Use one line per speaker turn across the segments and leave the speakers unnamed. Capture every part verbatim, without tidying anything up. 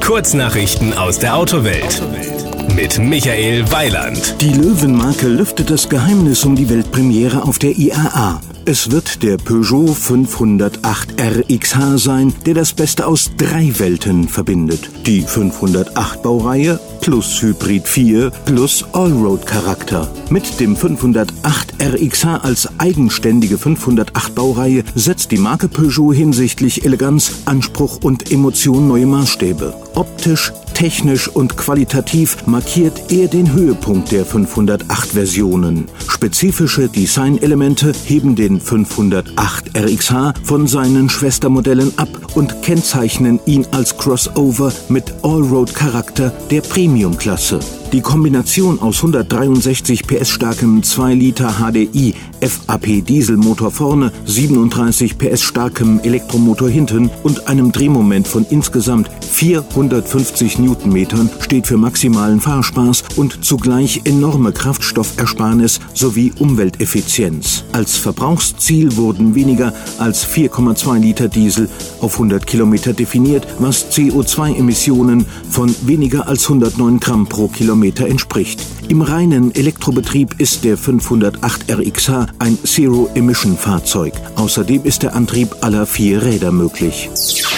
Kurznachrichten aus der Autowelt mit Michael Weiland.
Die Löwenmarke lüftet das Geheimnis um die Weltpremiere auf der I A A. Es wird der Peugeot fünfhundertacht R X H sein, der das Beste aus drei Welten verbindet. Die fünfhundertacht Baureihe plus Hybrid vier plus Allroad-Charakter. Mit dem fünfhundertacht R X H als eigenständige fünfhundertacht Baureihe setzt die Marke Peugeot hinsichtlich Eleganz, Anspruch und Emotion neue Maßstäbe. Optisch, technisch und qualitativ markiert er den Höhepunkt der fünfhundertacht-Versionen. Spezifische Designelemente heben den fünfhundertacht R X H von seinen Schwestermodellen ab und kennzeichnen ihn als Crossover mit Allroad-Charakter der Premium-Klasse. Die Kombination aus hundertdreiundsechzig P S starkem zwei Liter H D I F A P Dieselmotor vorne, siebenunddreißig P S starkem Elektromotor hinten und einem Drehmoment von insgesamt vierhundertfünfzig Newtonmetern steht für maximalen Fahrspaß und zugleich enorme Kraftstoffersparnis sowie Umwelteffizienz. Als Verbrauchsziel wurden weniger als vier Komma zwei Liter Diesel auf hundert Kilometer definiert, was C O zwei Emissionen von weniger als hundertneun Gramm pro Kilometer entspricht. Im reinen Elektrobetrieb ist der fünfhundertacht R X H ein Zero-Emission-Fahrzeug. Außerdem ist der Antrieb aller vier Räder möglich.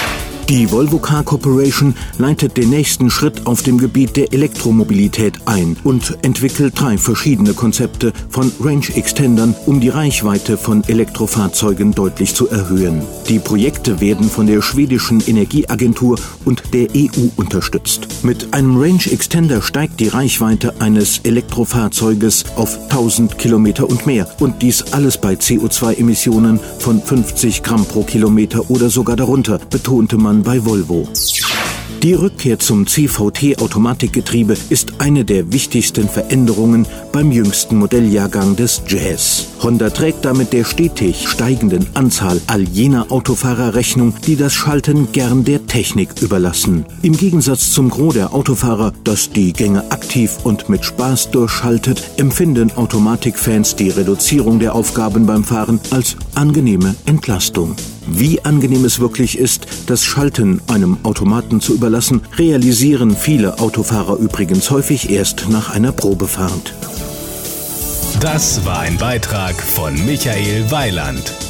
Die Volvo Car Corporation leitet den nächsten Schritt auf dem Gebiet der Elektromobilität ein und entwickelt drei verschiedene Konzepte von Range-Extendern, um die Reichweite von Elektrofahrzeugen deutlich zu erhöhen. Die Projekte werden von der schwedischen Energieagentur und der E U unterstützt. Mit einem Range-Extender steigt die Reichweite eines Elektrofahrzeuges auf tausend Kilometer und mehr und dies alles bei C O zwei Emissionen von fünfzig Gramm pro Kilometer oder sogar darunter, betonte man bei Volvo. Die Rückkehr zum C V T-Automatikgetriebe ist eine der wichtigsten Veränderungen beim jüngsten Modelljahrgang des Jazz. Honda trägt damit der stetig steigenden Anzahl all jener Autofahrer Rechnung, die das Schalten gern der Technik überlassen. Im Gegensatz zum Gros der Autofahrer, das die Gänge aktiv und mit Spaß durchschaltet, empfinden Automatikfans die Reduzierung der Aufgaben beim Fahren als angenehme Entlastung. Wie angenehm es wirklich ist, das Schalten einem Automaten zu überlassen, realisieren viele Autofahrer übrigens häufig erst nach einer Probefahrt.
Das war ein Beitrag von Michael Weiland.